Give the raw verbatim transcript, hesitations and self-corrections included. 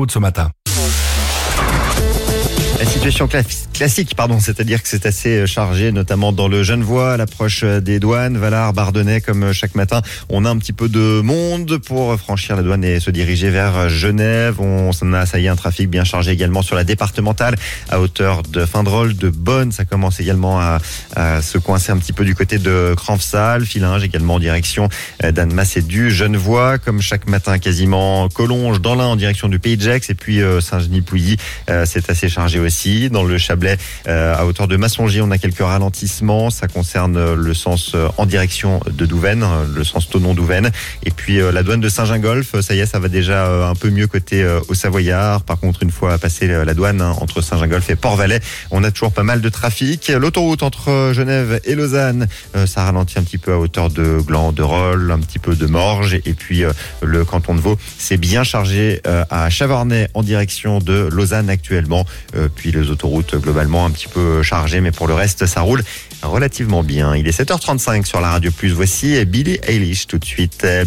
route ce matin. La situation cla- classique, pardon, c'est-à-dire que c'est assez chargé, notamment dans le Genevois, à l'approche des douanes, Valar, Bardonnay, comme chaque matin. On a un petit peu de monde pour franchir la douane et se diriger vers Genève. On a, ça y est, un trafic bien chargé également sur la départementale, à hauteur de Findrol, de Bonne. Ça commence également à, à se coincer un petit peu du côté de Cranfsal, Filinge également en direction d'Annemasse et du Genevois. Comme chaque matin, quasiment Collonges, dans l'Ain en direction du Pays de Gex, et puis euh, Saint-Genis-Pouilly, euh, c'est assez chargé aussi. Dans le Chablais, euh, à hauteur de Massongier, on a quelques ralentissements. Ça concerne le sens euh, en direction de Douvaine, le sens Thonon-Douvaine. Et puis euh, la douane de Saint-Gingolph, ça y est, ça va déjà euh, un peu mieux côté euh, au Savoyard. Par contre, une fois passé la douane hein, entre Saint-Gingolph et Port-Valais, on a toujours pas mal de trafic. L'autoroute entre Genève et Lausanne, euh, ça ralentit un petit peu à hauteur de Gland, de Rolle, un petit peu de Morges. Et puis euh, le canton de Vaud, c'est bien chargé euh, à Chavornay en direction de Lausanne actuellement. Euh, puis les autoroutes globalement un petit peu chargées, mais pour le reste, ça roule relativement bien. Il est sept heures trente-cinq sur la Radio Plus. Voici Billie Eilish tout de suite.